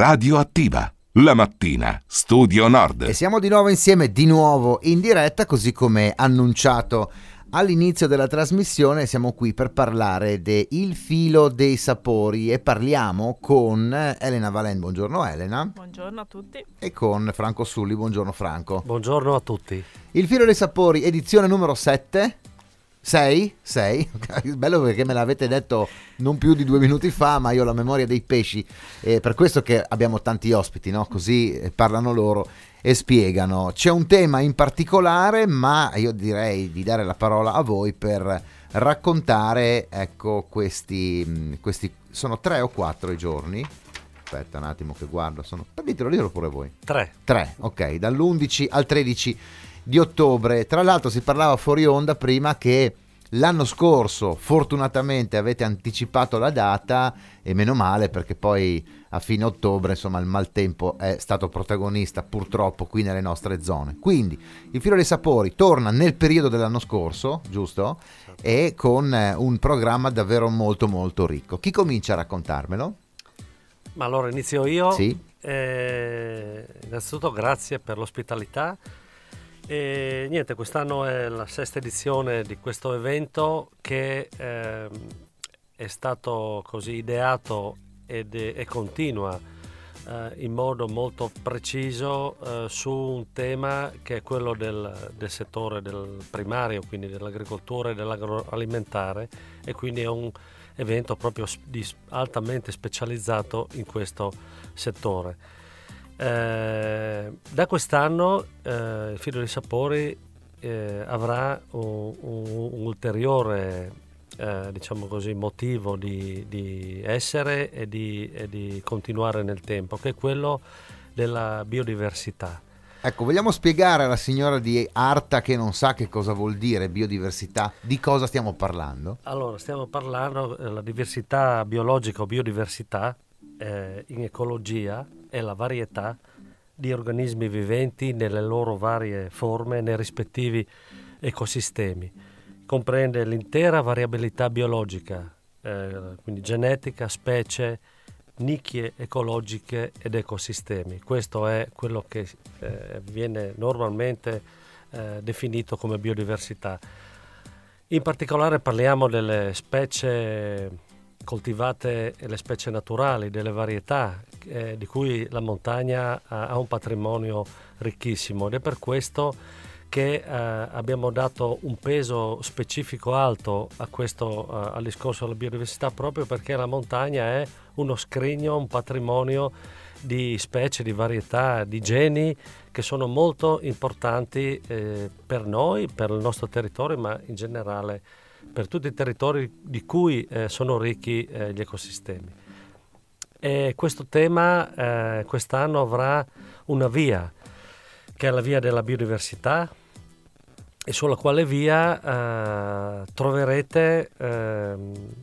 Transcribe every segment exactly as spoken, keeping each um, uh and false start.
Radioattiva, la mattina, Studio Nord. E siamo di nuovo insieme, di nuovo in diretta, così come annunciato all'inizio della trasmissione. Siamo qui per parlare de Il filo dei sapori e parliamo con Elena Valen. Buongiorno Elena. Buongiorno a tutti. E con Franco Sulli. Buongiorno Franco. Buongiorno a tutti. Il filo dei sapori, edizione numero sette. sei? sei? Bello perché me l'avete detto non più di due minuti fa, ma io ho la memoria dei pesci, è per questo che abbiamo tanti ospiti, no? Così parlano loro e spiegano. C'è un tema in particolare, ma io direi di dare la parola a voi per raccontare, ecco, questi, questi sono tre o quattro i giorni. Aspetta un attimo che guardo, sono, ditelo, ditelo pure voi. Tre. Tre, ok, dall'undici al tredici di ottobre. Tra l'altro si parlava fuori onda prima che l'anno scorso fortunatamente avete anticipato la data, e meno male, perché poi a fine ottobre insomma il maltempo è stato protagonista purtroppo qui nelle nostre zone. Quindi il filo dei sapori torna nel periodo dell'anno scorso, giusto? E con un programma davvero molto molto ricco. Chi comincia a raccontarmelo? Ma allora inizio io. Sì. Eh, innanzitutto grazie per l'ospitalità. E niente, quest'anno è la sesta edizione di questo evento che eh, è stato così ideato ed è, e continua eh, in modo molto preciso eh, su un tema che è quello del, del settore del primario, quindi dell'agricoltura e dell'agroalimentare, e quindi è un evento proprio di, altamente specializzato in questo settore. Eh, da quest'anno eh, il filo dei sapori eh, avrà un, un, un ulteriore eh, diciamo così motivo di, di essere e di, e di continuare nel tempo, che è quello della biodiversità. Ecco, vogliamo spiegare alla signora di Arta che non sa che cosa vuol dire biodiversità, di cosa stiamo parlando? Allora, stiamo parlando della diversità biologica o biodiversità eh, in ecologia è la varietà di organismi viventi nelle loro varie forme nei rispettivi ecosistemi. Comprende l'intera variabilità biologica, eh, quindi genetica, specie, nicchie ecologiche ed ecosistemi. Questo è quello che eh, viene normalmente eh, definito come biodiversità. In particolare parliamo delle specie coltivate e le specie naturali, delle varietà eh, di cui la montagna ha, ha un patrimonio ricchissimo, ed è per questo che eh, abbiamo dato un peso specifico alto a questo, eh, al discorso della biodiversità, proprio perché la montagna è uno scrigno, un patrimonio di specie, di varietà, di geni che sono molto importanti eh, per noi, per il nostro territorio, ma in generale per tutti i territori di cui eh, sono ricchi eh, gli ecosistemi. E questo tema eh, quest'anno avrà una via, che è la via della biodiversità, e sulla quale via eh, troverete eh,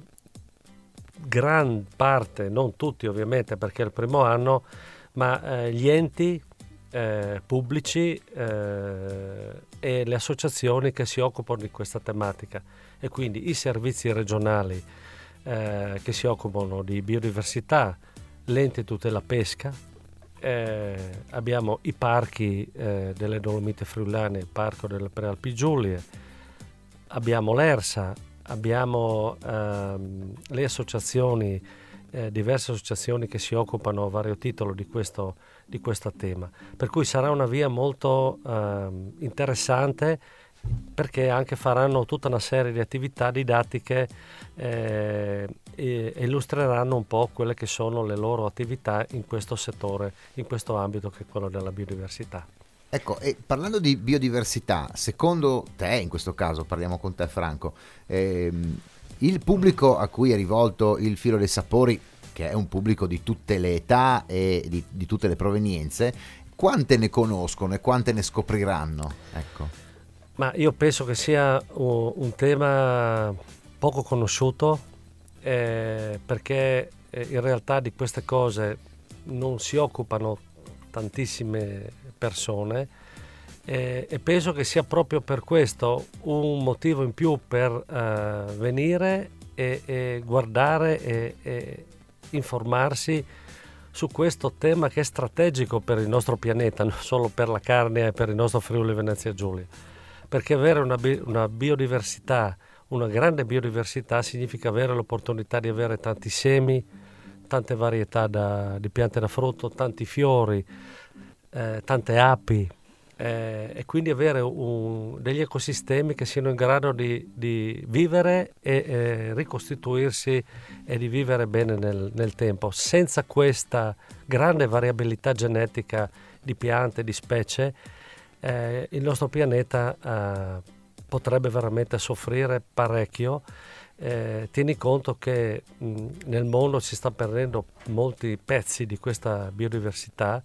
gran parte, non tutti ovviamente perché è il primo anno, ma eh, gli enti eh, pubblici eh, e le associazioni che si occupano di questa tematica, e quindi i servizi regionali eh, che si occupano di biodiversità, l'ente tutela pesca, eh, abbiamo i parchi eh, delle Dolomiti Friulane, il parco delle Prealpi Giulie, abbiamo l'ERSA, abbiamo ehm, le associazioni, eh, diverse associazioni che si occupano a vario titolo di questo, di questo tema, per cui sarà una via molto ehm, interessante, perché anche faranno tutta una serie di attività didattiche eh, e illustreranno un po' quelle che sono le loro attività in questo settore, in questo ambito che è quello della biodiversità. Ecco, e parlando di biodiversità, secondo te, in questo caso parliamo con te Franco, ehm, il pubblico a cui è rivolto il filo dei sapori, che è un pubblico di tutte le età e di, di tutte le provenienze, quante ne conoscono e quante ne scopriranno? Ecco. Ma io penso che sia un, un tema poco conosciuto, eh, perché eh, in realtà di queste cose non si occupano tantissime persone, eh, e penso che sia proprio per questo un motivo in più per eh, venire e, e guardare e, e informarsi su questo tema che è strategico per il nostro pianeta, non solo per la carne e per il nostro Friuli Venezia Giulia, perché avere una, bi- una biodiversità, una grande biodiversità significa avere l'opportunità di avere tanti semi, tante varietà da, di piante da frutto, tanti fiori, eh, tante api, eh, e quindi avere un, degli ecosistemi che siano in grado di, di vivere e eh, ricostituirsi e di vivere bene nel, nel tempo. Senza questa grande variabilità genetica di piante, di specie, eh, il nostro pianeta eh, potrebbe veramente soffrire parecchio. Eh, tieni conto che mh, nel mondo si sta perdendo molti pezzi di questa biodiversità.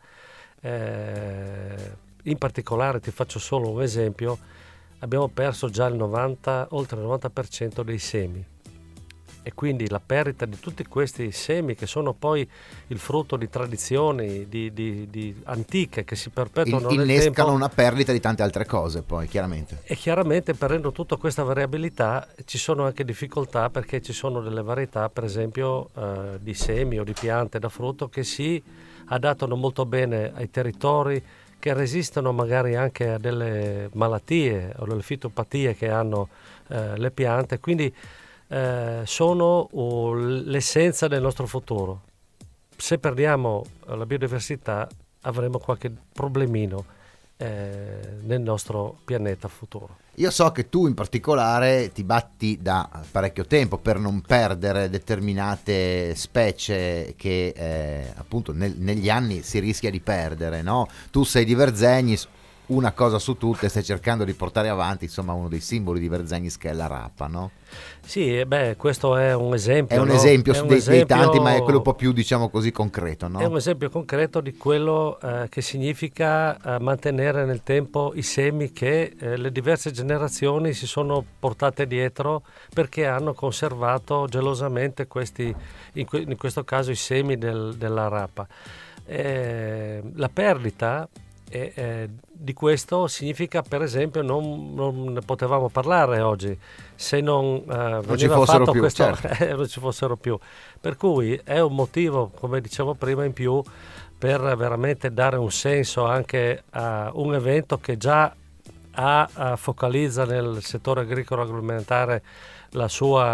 Eh, in particolare, ti faccio solo un esempio, abbiamo perso già il novanta, oltre il novanta per cento dei semi, e quindi la perdita di tutti questi semi che sono poi il frutto di tradizioni di, di, di antiche che si perpetuano Il, nel innescano tempo, una perdita di tante altre cose poi chiaramente. e chiaramente perdendo tutta questa variabilità ci sono anche difficoltà, perché ci sono delle varietà, per esempio eh, di semi o di piante da frutto, che si adattano molto bene ai territori, che resistono magari anche a delle malattie o delle fitopatie che hanno eh, le piante, quindi eh, sono uh, l'essenza del nostro futuro. Se perdiamo la biodiversità avremo qualche problemino eh, nel nostro pianeta futuro. Io so che tu in particolare ti batti da parecchio tempo per non perdere determinate specie che eh, appunto nel, negli anni si rischia di perdere, no? Tu sei di Verzegnis, una cosa su tutte stai cercando di portare avanti, insomma, uno dei simboli di Verzegnis, che è la rapa, no? Sì, beh, questo è un esempio. È un no? esempio è un dei, esempio, dei tanti, ma è quello un po' più, diciamo così, concreto, no? È un esempio concreto di quello eh, che significa eh, mantenere nel tempo i semi che eh, le diverse generazioni si sono portate dietro, perché hanno conservato gelosamente questi, in, que- in questo caso i semi del, della rapa. Eh, la perdita E, eh, di questo significa, per esempio, non, non ne potevamo parlare oggi se non, eh, non ci veniva fossero fatto più, questo, certo. eh, non ci fossero più. Per cui è un motivo, come dicevo prima, in più per veramente dare un senso anche a un evento che già ha, ha, focalizza nel settore agricolo agroalimentare la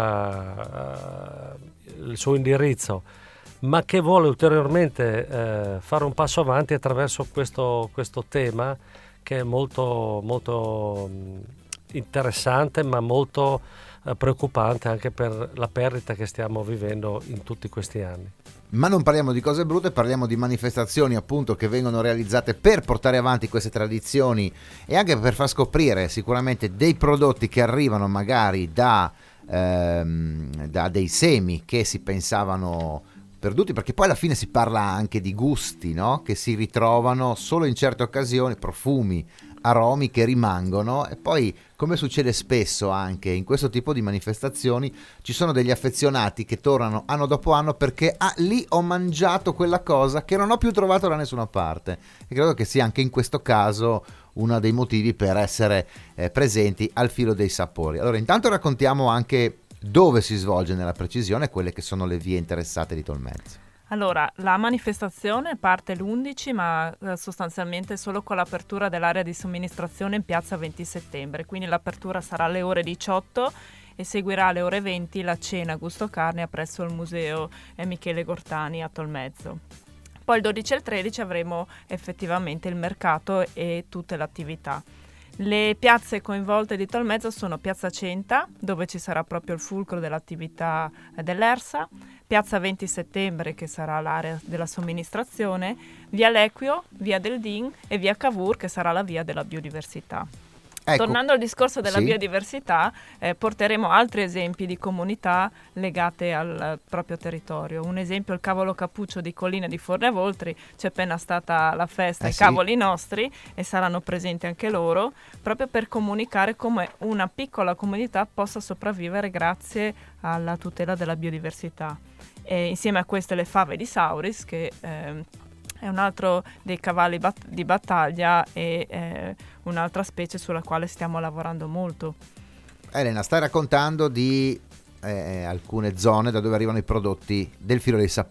sua, uh, il suo indirizzo, ma che vuole ulteriormente eh, fare un passo avanti attraverso questo, questo tema, che è molto, molto interessante, ma molto eh, preoccupante anche per la perdita che stiamo vivendo in tutti questi anni. Ma non parliamo di cose brutte, parliamo di manifestazioni appunto che vengono realizzate per portare avanti queste tradizioni e anche per far scoprire sicuramente dei prodotti che arrivano magari da, ehm, da dei semi che si pensavano perduti, perché poi alla fine si parla anche di gusti, no? Che si ritrovano solo in certe occasioni, profumi, aromi che rimangono, e poi, come succede spesso anche in questo tipo di manifestazioni, ci sono degli affezionati che tornano anno dopo anno perché ah, lì ho mangiato quella cosa che non ho più trovato da nessuna parte, e credo che sia anche in questo caso uno dei motivi per essere eh, presenti al Filo dei Sapori. Allora, intanto raccontiamo anche dove si svolge nella precisione quelle che sono le vie interessate di Tolmezzo. Allora, la manifestazione parte l'undici, ma eh, sostanzialmente solo con l'apertura dell'area di somministrazione in piazza venti settembre, quindi l'apertura sarà alle ore diciotto e seguirà alle ore venti la cena gusto carne presso il museo eh, Michele Gortani a Tolmezzo. Poi il dodici e il tredici avremo effettivamente il mercato e tutte le attività. Le piazze coinvolte di Tolmezzo sono Piazza Centa, dove ci sarà proprio il fulcro dell'attività dell'ERSA, Piazza venti settembre, che sarà l'area della somministrazione, Via L'Equio, Via del Din e Via Cavour, che sarà la via della biodiversità. Ecco. Tornando al discorso della sì. biodiversità, eh, porteremo altri esempi di comunità legate al, al proprio territorio. Un esempio è il Cavolo Cappuccio di Collina di Fornevoltri, c'è appena stata la festa, eh i sì. cavoli nostri, e saranno presenti anche loro, proprio per comunicare come una piccola comunità possa sopravvivere grazie alla tutela della biodiversità. E insieme a queste le fave di Sauris, che eh, è un altro dei cavalli bat- di battaglia e eh, un'altra specie sulla quale stiamo lavorando molto. Elena, stai raccontando di eh, alcune zone da dove arrivano i prodotti del Filo dei Sapori.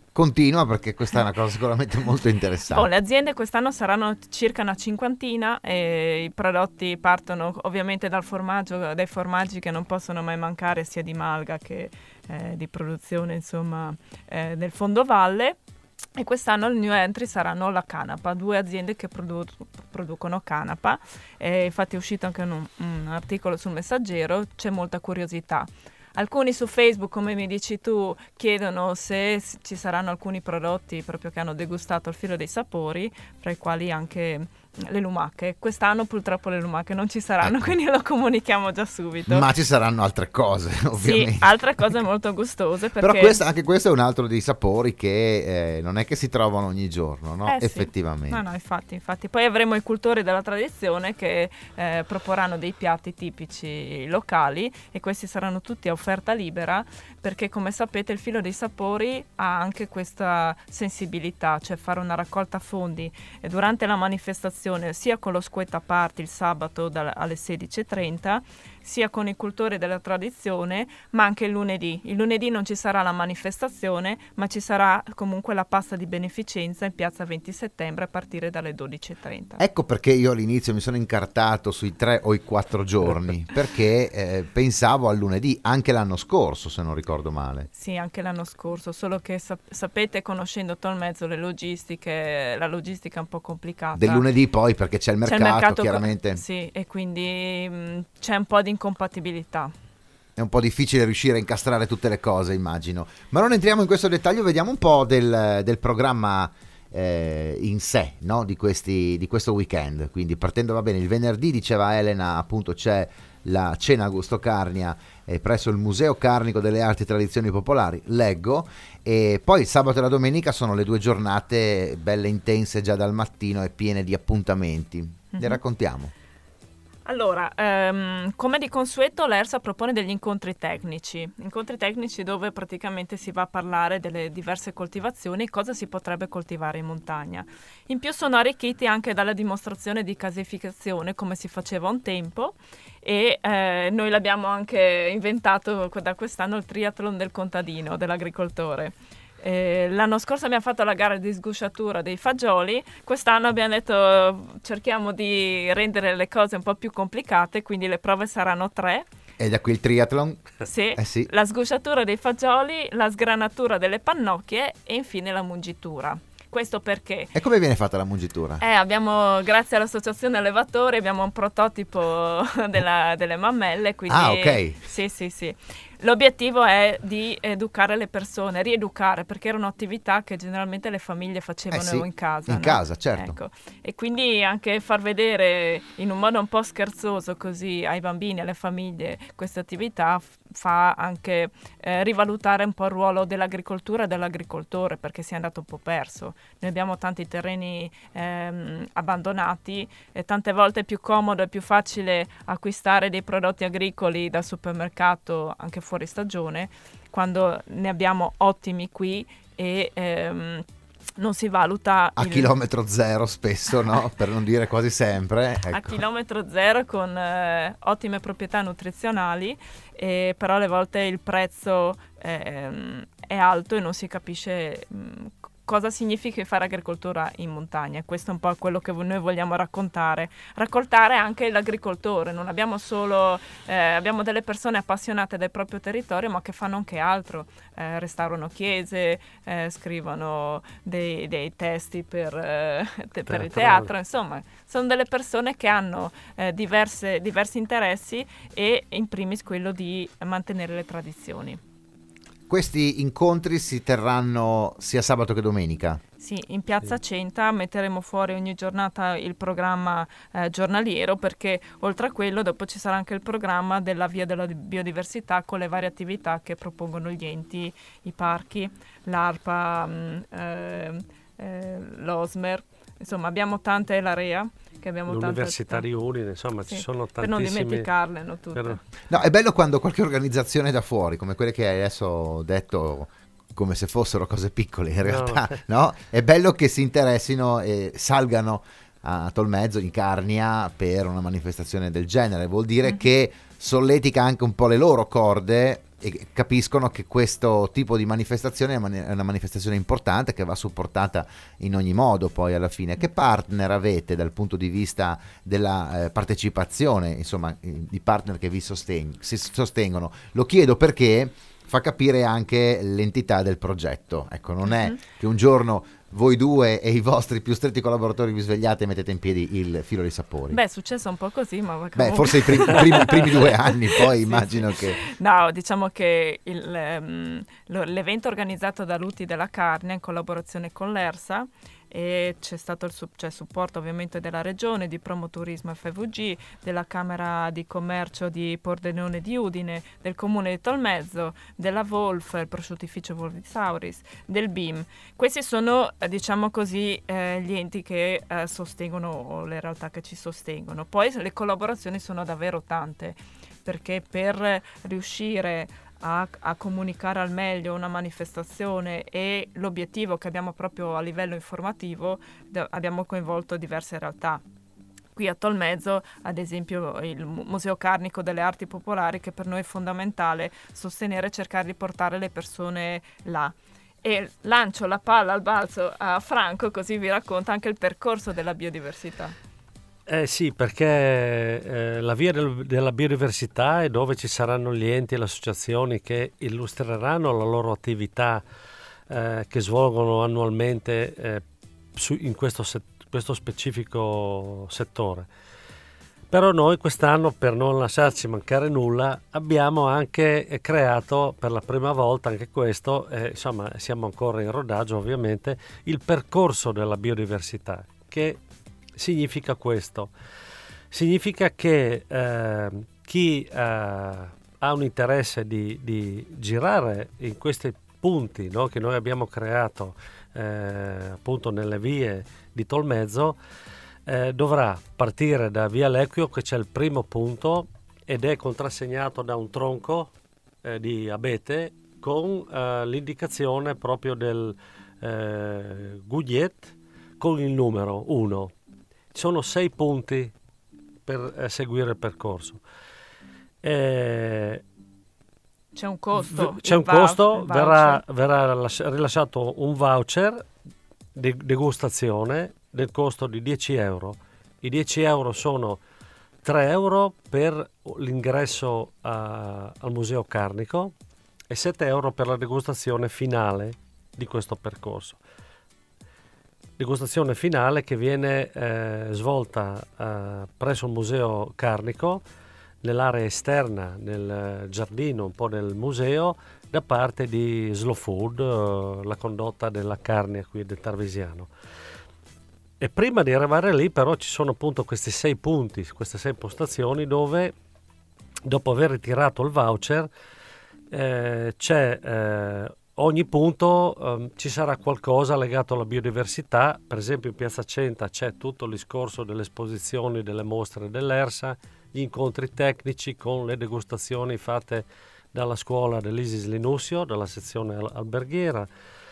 continua perché questa è una cosa sicuramente molto interessante. Oh, le aziende quest'anno saranno circa una cinquantina e i prodotti partono ovviamente dal formaggio, dai formaggi che non possono mai mancare sia di Malga che eh, di produzione insomma eh, del fondovalle. E quest'anno il new entry saranno la canapa, due aziende che produ- producono canapa, e infatti è uscito anche un, un articolo sul Messaggero, c'è molta curiosità. Alcuni su Facebook, come mi dici tu, chiedono se ci saranno alcuni prodotti proprio che hanno degustato il filo dei sapori, fra i quali anche le lumache. Quest'anno purtroppo le lumache non ci saranno, ecco. Quindi lo comunichiamo già subito. Ma ci saranno altre cose, ovviamente. Sì, altre cose molto gustose. Perché... Però questo, anche questo è un altro dei sapori che eh, non è che si trovano ogni giorno, no? Eh, Effettivamente. Sì. No, no, infatti, infatti. Poi avremo i cultori della tradizione che eh, proporranno dei piatti tipici locali e questi saranno tutti a offerta libera perché, come sapete, il filo dei sapori ha anche questa sensibilità, cioè fare una raccolta fondi e durante la manifestazione sia con lo Squetta Party il sabato da, alle sedici e trenta, sia con i cultori della tradizione, ma anche il lunedì. Il lunedì non ci sarà la manifestazione, ma ci sarà comunque la pasta di beneficenza in piazza venti settembre a partire dalle dodici e trenta. Ecco perché io all'inizio mi sono incartato sui tre o i quattro giorni, perché eh, pensavo al lunedì, anche l'anno scorso, se non ricordo male. Sì, anche l'anno scorso, solo che sap- sapete, conoscendo Tolmezzo, le logistiche, la logistica è un po' complicata. Del lunedì poi, perché c'è il mercato, c'è il mercato chiaramente. Co- sì, e quindi mh, c'è un po' di incompatibilità. È un po' difficile riuscire a incastrare tutte le cose, immagino. Ma non entriamo in questo dettaglio, vediamo un po' del, del programma eh, in sé, no? di, questi, di questo weekend. Quindi partendo, va bene, il venerdì, diceva Elena, appunto c'è la cena a gusto Carnia eh, presso il Museo Carnico delle Arti e Tradizioni Popolari, leggo, e poi il sabato e la domenica sono le due giornate belle intense già dal mattino e piene di appuntamenti. Ne Mm-hmm. raccontiamo. Allora, ehm, come di consueto l'ERSA propone degli incontri tecnici, incontri tecnici dove praticamente si va a parlare delle diverse coltivazioni e cosa si potrebbe coltivare in montagna. In più sono arricchiti anche dalla dimostrazione di casificazione come si faceva un tempo e eh, noi l'abbiamo anche inventato da quest'anno il triathlon del contadino, dell'agricoltore. Eh, l'anno scorso abbiamo fatto la gara di sgusciatura dei fagioli, quest'anno abbiamo detto cerchiamo di rendere le cose un po' più complicate, quindi le prove saranno tre. E da qui il triathlon? Sì, eh sì. La sgusciatura dei fagioli, la sgranatura delle pannocchie e infine la mungitura. Questo perché? E come viene fatta la mungitura? Eh, abbiamo, grazie all'associazione allevatori, abbiamo un prototipo della, delle mammelle, quindi ah, ok. Sì, sì, sì. L'obiettivo è di educare le persone, rieducare, perché era un'attività che generalmente le famiglie facevano eh sì, in casa. In no? casa, certo. Ecco. E quindi anche far vedere in un modo un po' scherzoso così ai bambini, alle famiglie, questa attività f- fa anche eh, rivalutare un po' il ruolo dell'agricoltura e dell'agricoltore, perché si è andato un po' perso. Noi abbiamo tanti terreni ehm, abbandonati e tante volte è più comodo e più facile acquistare dei prodotti agricoli dal supermercato anche fuori stagione, quando ne abbiamo ottimi qui e ehm, non si valuta a il... chilometro zero spesso, no? Per non dire quasi sempre, ecco. A chilometro zero con eh, ottime proprietà nutrizionali, eh, però alle volte il prezzo eh, è alto e non si capisce mh, cosa significa fare agricoltura in montagna. Questo è un po' quello che noi vogliamo raccontare. Raccontare anche l'agricoltore. Non abbiamo solo, eh, abbiamo delle persone appassionate del proprio territorio, ma che fanno anche altro. Eh, restaurano chiese, eh, scrivono dei, dei testi per, eh, te, per il teatro. Insomma, sono delle persone che hanno eh, diverse, diversi interessi e in primis quello di mantenere le tradizioni. Questi incontri si terranno sia sabato che domenica? Sì, in Piazza Centa metteremo fuori ogni giornata il programma eh, giornaliero, perché oltre a quello dopo ci sarà anche il programma della Via della Biodiversità con le varie attività che propongono gli enti, i parchi, l'ARPA, mh, eh, eh, l'Osmer, insomma abbiamo tante, l'Area. Che abbiamo l'Università tante... di Udine, insomma sì, ci sono tantissime... per non dimenticarle, no, tutte. Per... No, è bello quando qualche organizzazione da fuori, come quelle che hai adesso detto, come se fossero cose piccole in realtà, no? no? È bello che si interessino e salgano a Tolmezzo, in Carnia, per una manifestazione del genere. Vuol dire mm. che solletica anche un po' le loro corde e capiscono che questo tipo di manifestazione è una manifestazione importante che va supportata in ogni modo poi alla fine. Che partner avete dal punto di vista della eh, partecipazione, insomma, di partner che vi sosteng- si sostengono? Lo chiedo perché fa capire anche l'entità del progetto. Ecco, non è che un giorno voi due e i vostri più stretti collaboratori vi svegliate e mettete in piedi il filo dei sapori. Beh, è successo un po' così, ma comunque... Beh, forse i primi, primi, primi due anni, poi sì, immagino sì. che... No, diciamo che il, um, l'evento organizzato da Lutti della Carnia in collaborazione con l'ERSA, e c'è stato il su- c'è supporto ovviamente della regione, di Promoturismo F V G, della Camera di Commercio di Pordenone di Udine, del Comune di Tolmezzo, della Wolf, il prosciuttificio Volvisauris, del B I M. Questi sono, eh, diciamo così, eh, gli enti che eh, sostengono, o le realtà che ci sostengono. Poi le collaborazioni sono davvero tante, perché per riuscire A, a comunicare al meglio una manifestazione e l'obiettivo che abbiamo proprio a livello informativo, d- abbiamo coinvolto diverse realtà. Qui a Tolmezzo, ad esempio, il Museo Carnico delle Arti Popolari, che per noi è fondamentale sostenere e cercare di portare le persone là. E lancio la palla al balzo a Franco, così vi racconta anche il percorso della biodiversità. Eh sì, perché eh, la via del, della biodiversità è dove ci saranno gli enti e le associazioni che illustreranno la loro attività eh, che svolgono annualmente eh, su, in questo, set, questo specifico settore. Però noi quest'anno, per non lasciarci mancare nulla, abbiamo anche creato per la prima volta, anche questo, eh, insomma siamo ancora in rodaggio ovviamente, il percorso della biodiversità, che significa questo, significa che eh, chi eh, ha un interesse di, di girare in questi punti, no, che noi abbiamo creato eh, appunto nelle vie di Tolmezzo, eh, dovrà partire da Via Lecchio, che c'è il primo punto ed è contrassegnato da un tronco eh, di abete con eh, l'indicazione proprio del eh, Gouliet con il numero uno. Sono sei punti per eh, seguire il percorso. Eh, c'è un costo. V- c'è un va- costo, verrà, verrà las- rilasciato un voucher di degustazione del costo di dieci euro. I dieci euro sono tre euro per l'ingresso a, al Museo Carnico e sette euro per la degustazione finale di questo percorso. Degustazione finale che viene eh, svolta eh, presso il Museo Carnico, nell'area esterna, nel giardino un po' del museo, da parte di Slow Food, eh, la condotta della carne qui del Tarvisiano. E prima di arrivare lì però ci sono appunto questi sei punti, queste sei postazioni dove, dopo aver ritirato il voucher, eh, c'è... Eh, ogni punto um, ci sarà qualcosa legato alla biodiversità. Per esempio in Piazza Centa c'è tutto il discorso delle esposizioni, delle mostre dell'ERSA, gli incontri tecnici con le degustazioni fatte dalla scuola dell'Isis Linussio, dalla sezione alberghiera.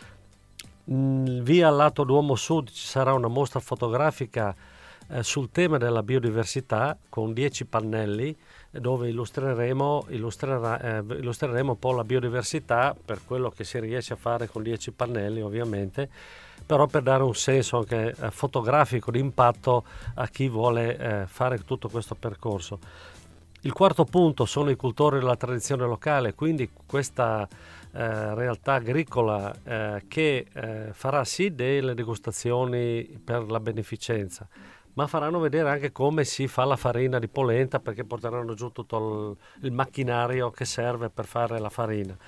Mm, via al lato Duomo Sud ci sarà una mostra fotografica eh, sul tema della biodiversità con dieci pannelli dove illustreremo, illustrerà, eh, illustreremo un po' la biodiversità per quello che si riesce a fare con dieci pannelli ovviamente, però per dare un senso anche eh, fotografico di impatto a chi vuole eh, fare tutto questo percorso. Il quarto punto sono i cultori della tradizione locale, quindi questa eh, realtà agricola eh, che eh, farà sì delle degustazioni per la beneficenza, ma faranno vedere anche come si fa la farina di polenta, perché porteranno giù tutto il, il macchinario che serve per fare la farina.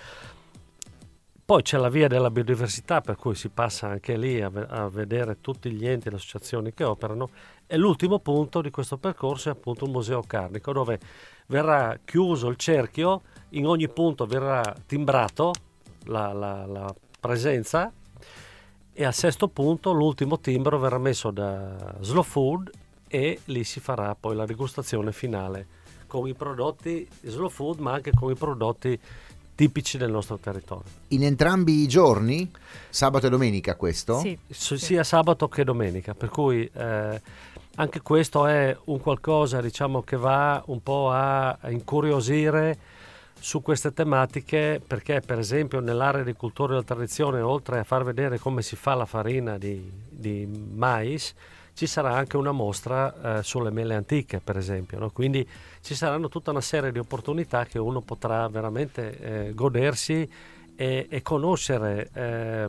Poi c'è la via della biodiversità, per cui si passa anche lì a, a vedere tutti gli enti e le associazioni che operano. E l'ultimo punto di questo percorso è appunto il Museo Carnico, dove verrà chiuso il cerchio, in ogni punto verrà timbrato la, la, la presenza, e al sesto punto l'ultimo timbro verrà messo da Slow Food e lì si farà poi la degustazione finale con i prodotti Slow Food, ma anche con i prodotti tipici del nostro territorio. In entrambi i giorni, sabato e domenica questo? Sì, S- sì. Sia sabato che domenica, per cui eh, anche questo è un qualcosa, diciamo, che va un po' a, a incuriosire su queste tematiche, perché per esempio nell'area di cultura della tradizione, oltre a far vedere come si fa la farina di, di mais, ci sarà anche una mostra eh, sulle mele antiche, per esempio, no? Quindi ci saranno tutta una serie di opportunità che uno potrà veramente eh, godersi e, e conoscere eh,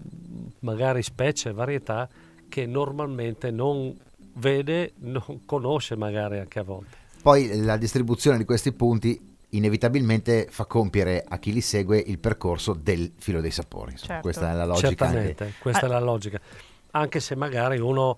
magari specie, varietà che normalmente non vede, non conosce magari anche a volte. Poi la distribuzione di questi punti inevitabilmente fa compiere a chi li segue il percorso del filo dei sapori. Certo. Questa è la logica. Certamente, anche. questa Ah. è la logica. Anche se magari uno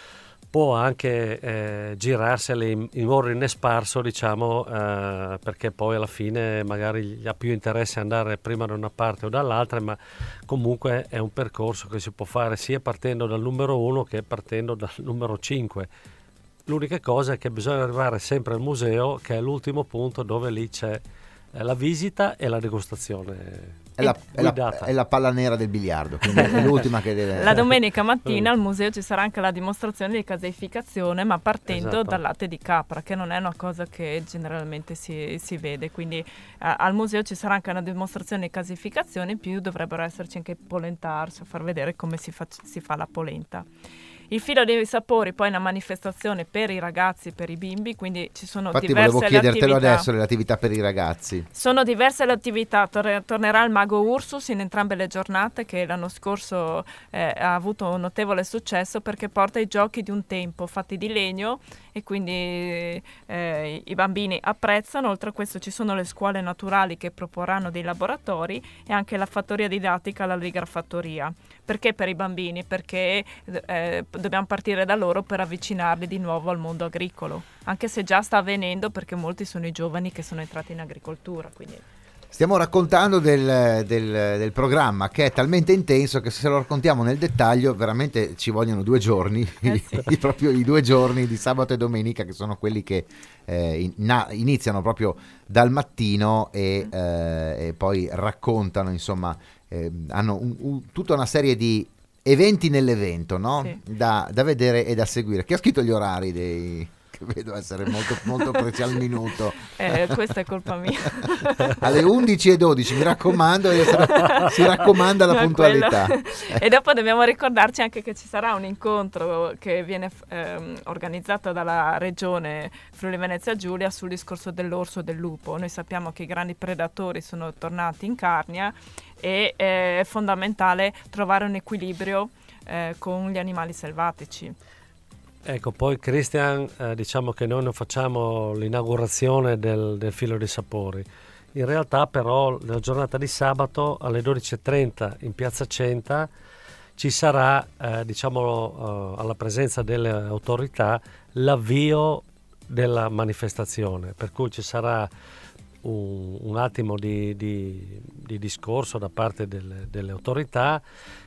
può anche eh, girarseli in, in ordine sparso, diciamo, eh, perché poi alla fine magari gli ha più interesse andare prima da una parte o dall'altra, ma comunque è un percorso che si può fare sia partendo dal numero uno che partendo dal numero cinque. L'unica cosa è che bisogna arrivare sempre al museo, che è l'ultimo punto dove lì c'è eh, la visita e la degustazione. È la, è, la, guidata. è la palla nera del biliardo, quindi è l'ultima che deve... La domenica mattina al museo ci sarà anche la dimostrazione di caseificazione, ma partendo Esatto. dal latte di capra, che non è una cosa che generalmente si, si vede. Quindi eh, al museo ci sarà anche una dimostrazione di caseificazione, in più dovrebbero esserci anche polentars, a far vedere come si fa, si fa la polenta. Il filo dei sapori poi è una manifestazione per i ragazzi, per i bimbi, quindi ci sono Infatti diverse volevo le chiedertelo attività. adesso, le attività per i ragazzi. Sono diverse le attività, Tor- tornerà il mago Ursus in entrambe le giornate, che l'anno scorso eh, ha avuto un notevole successo perché porta i giochi di un tempo fatti di legno e quindi eh, i bambini apprezzano. Oltre a questo ci sono le scuole naturali che proporranno dei laboratori e anche la fattoria didattica, la Ligrafattoria. Perché per i bambini? Perché eh, dobbiamo partire da loro per avvicinarli di nuovo al mondo agricolo, anche se già sta avvenendo perché molti sono i giovani che sono entrati in agricoltura. Quindi. Stiamo raccontando del, del, del programma che è talmente intenso che se lo raccontiamo nel dettaglio veramente ci vogliono due giorni, Eh sì. i, proprio i due giorni di sabato e domenica, che sono quelli che eh, in- na- iniziano proprio dal mattino e, eh, e poi raccontano, insomma, eh, hanno un- un- tutta una serie di eventi nell'evento, no? Sì. Da, da vedere e da seguire. Chi ha scritto gli orari dei... che vedo essere molto, molto precisi al minuto. Eh, questa è colpa mia. Alle undici e dodici, mi raccomando, si raccomanda la No, puntualità. quello. E dopo dobbiamo ricordarci anche che ci sarà un incontro che viene ehm, organizzato dalla regione Friuli Venezia Giulia sul discorso dell'orso e del lupo. Noi sappiamo che i grandi predatori sono tornati in Carnia e eh, è fondamentale trovare un equilibrio eh, con gli animali selvatici. Ecco, poi Christian, eh, diciamo che noi non facciamo l'inaugurazione del, del filo dei sapori. In realtà però nella giornata di sabato alle dodici e trenta in Piazza Centa ci sarà, eh, diciamo, eh, alla presenza delle autorità, l'avvio della manifestazione, per cui ci sarà un, un attimo di, di, di discorso da parte delle, delle autorità.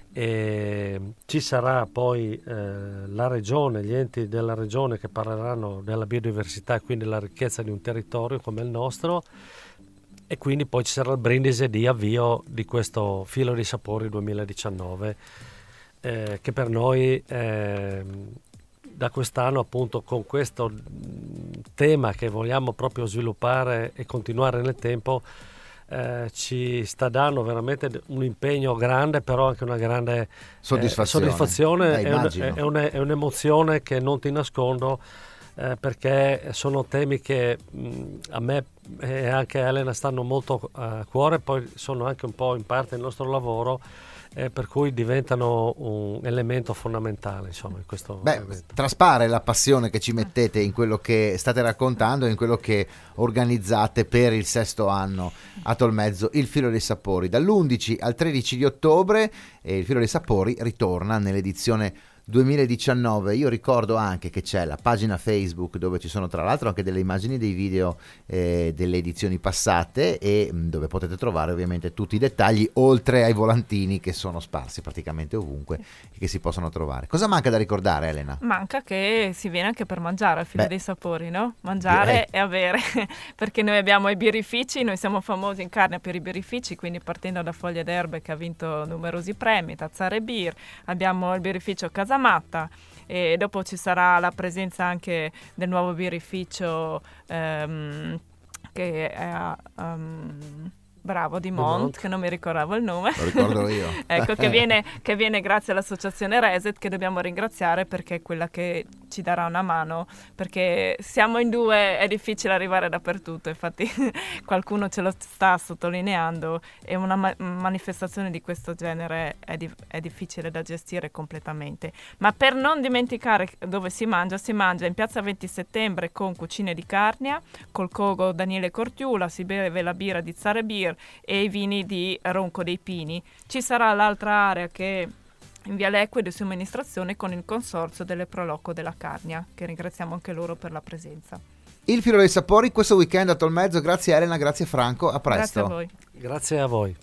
E ci sarà poi eh, la regione, gli enti della regione che parleranno della biodiversità e quindi la ricchezza di un territorio come il nostro, e quindi poi ci sarà il brindisi di avvio di questo filo dei sapori duemiladiciannove eh, che per noi eh, da quest'anno, appunto, con questo tema che vogliamo proprio sviluppare e continuare nel tempo, Eh, ci sta dando veramente un impegno grande, però anche una grande Soddisfazione. eh, soddisfazione Eh, è, un, immagino. è, un, è un'emozione che non ti nascondo, eh, perché sono temi che mh, a me e anche a Elena stanno molto a cuore, poi sono anche un po' in parte il nostro lavoro, eh, per cui diventano un elemento fondamentale, insomma, in questo Beh, evento. traspare la passione che ci mettete in quello che state raccontando e in quello che organizzate per il sesto anno a Tolmezzo, il Filo dei Sapori. Dall'undici al tredici di ottobre e il Filo dei Sapori ritorna nell'edizione duemiladiciannove. Io ricordo anche che c'è la pagina Facebook dove ci sono tra l'altro anche delle immagini dei video eh, delle edizioni passate e mh, dove potete trovare ovviamente tutti i dettagli, oltre ai volantini che sono sparsi praticamente ovunque e che si possono trovare. Cosa manca da ricordare, Elena? Manca che si viene anche per mangiare al Filo Beh, dei Sapori, no? Mangiare direi. e avere, perché noi abbiamo i birrifici, noi siamo famosi in Carnia per i birrifici, quindi partendo da Foglie d'Erbe che ha vinto numerosi premi, Tazzare Bir, abbiamo il birrificio Casamatta e dopo ci sarà la presenza anche del nuovo birrificio ehm, che è a... Um, Bravo, di Mont, Mont, che non mi ricordavo il nome. Lo ricordo io. Ecco, che viene, che viene grazie all'associazione Reset, che dobbiamo ringraziare perché è quella che ci darà una mano, perché siamo in due, è difficile arrivare dappertutto, infatti qualcuno ce lo sta sottolineando e una ma- manifestazione di questo genere è, di- è difficile da gestire completamente. Ma per non dimenticare dove si mangia, si mangia in piazza venti settembre con Cucine di Carnia, col Cogo Daniele Cortiula, si beve la birra di Zare Beer e i vini di Ronco dei Pini. Ci sarà l'altra area che in Via Lecque di somministrazione con il consorzio delle Proloco della Carnia, che ringraziamo anche loro per la presenza. Il filo dei sapori questo weekend a Tolmezzo, grazie Elena, grazie Franco, a presto. Grazie a voi. Grazie a voi.